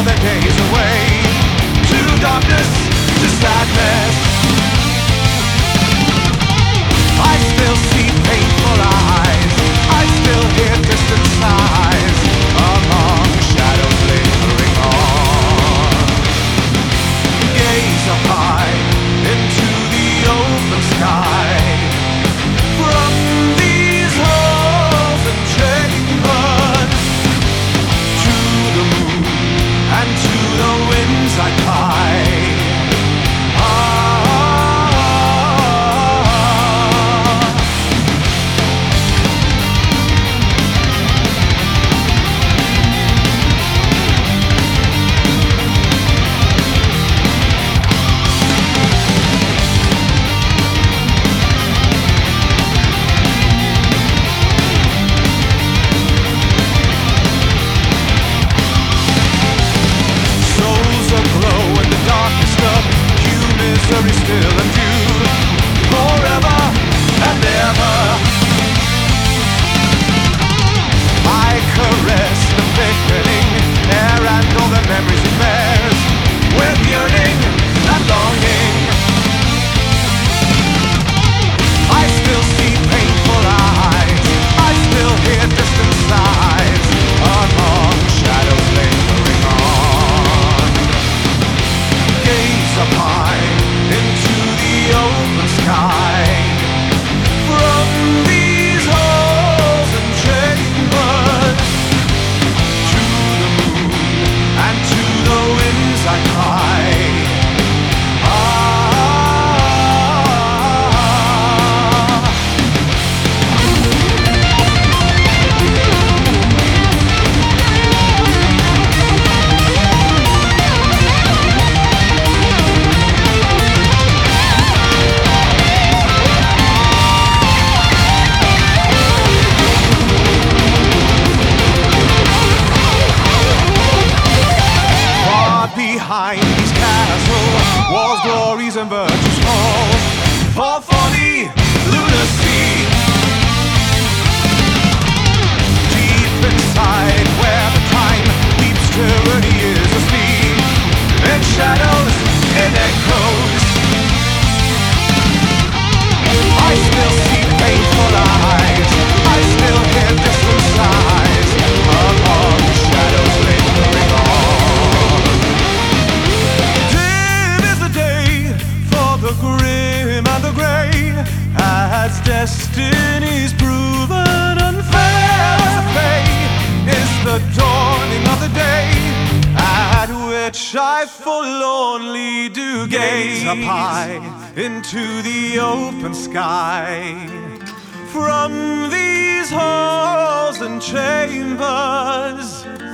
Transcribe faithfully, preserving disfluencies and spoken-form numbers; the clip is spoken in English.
the days away, to darkness, to sadness. I still see painful eyes, I still hear distant sighs, among shadows lingering on. Gaze up high into the open sky, from these halls and chambers, to the moon and to the winds I fly. Misery still endued, forever and ever. I caress the beckoning air and all the memories it bears, with yearning and longing. I still see painful eyes, I still hear distant sighs, among shadows lingering on. Gaze up high into the open sky, from these halls and chambers, to the moon and to the winds I fly. Behind these castle walls, glories and virtues fall, fall for the lunacy. Deep inside where the time leaps, tyranny is asleep. In shadows, in echoes, I still see painful eyes, I still hear distant sighs, among shadows lingering on. The grim and the grey, as destiny's proven unfair to pay, is the dawning of the day, at which I forlornly do gaze up high into the open sky, from these halls and chambers,